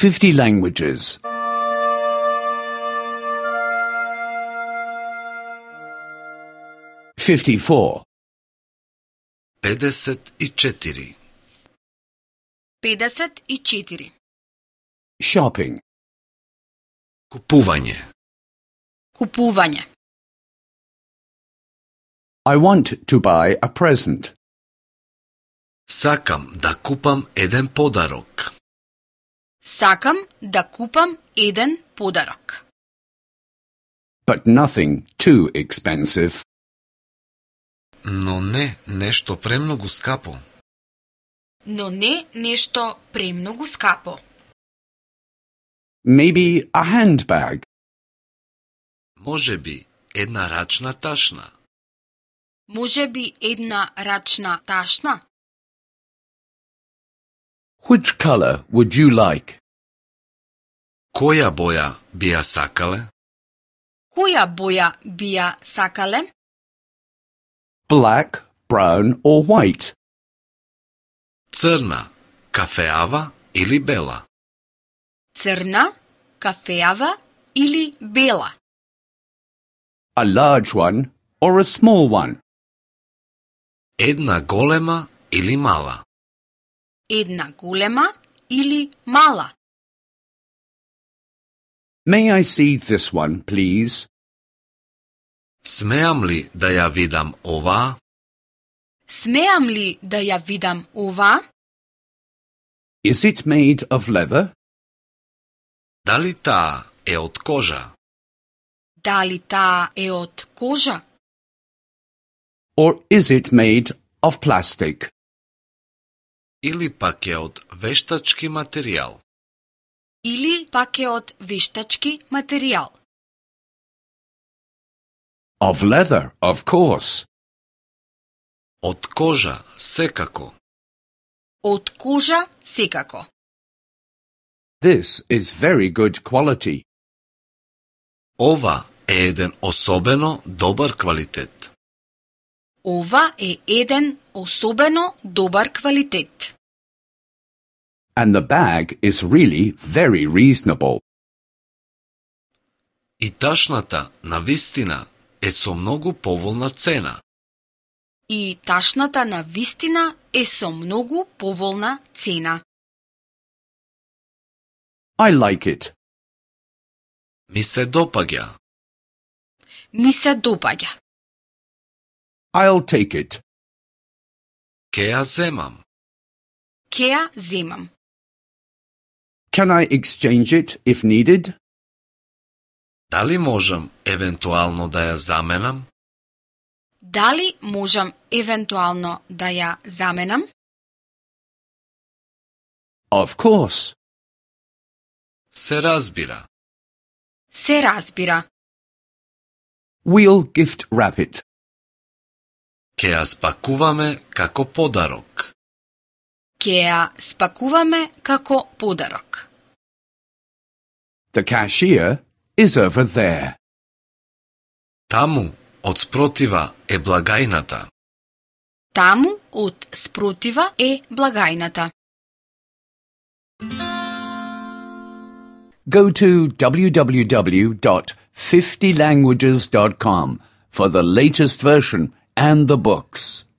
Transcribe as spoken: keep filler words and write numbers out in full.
fifty languages. fifty-four. педесет и четири. педесет и четири. Shopping. Купување. Купување. I want to buy a present. Сакам да купам еден подарок. Сакам да купам еден подарок. But nothing too expensive. Но не нешто премногу скапо. Но не нешто премногу скапо. Maybe a handbag. Може би една рачна ташна. Може би една рачна ташна. Which color would you like? Која боја би ја сакале? Која боја би ја сакале? Black, brown or white? Црна, кафеава или бела? Црна, кафеава или бела? A large one or a small one? Една голема или мала? Една голема или мала? May I see this one, please? Смеам ли да ја видам оваа? Смеам ли да ја видам ова? Is it made of leather? Дали таа е од кожа? Дали таа е од кожа? Or is it made of plastic? Или пак е од вештачки материјал? Или пак е од вештачки материјал? Of leather, of course. Од кожа, секако. Од кожа, секако. This is very good quality. Ова е еден особено добар квалитет. Ова е еден особено добар квалитет. And the bag is really very reasonable. И ташната, навистина, е со многу поволна цена. И ташната на вистина е со многу поволна цена. I like it. Ми се допаѓа. Ми се допаѓа. I'll take it. Ке ја земам. Ке ја земам. Can I exchange it if needed? Дали можам евентуално да ја заменам? Дали можам евентуално да ја заменам? Of course. Се разбира. Се разбира. We'll gift wrap it. Ке ја спакуваме како подарок. Ке ја спакуваме како подарок. The cashier is over there. Таму, од спротива, е благајната. Таму, од спротива, е благајната. Go to w w w dot fifty languages dot com for the latest version and the books.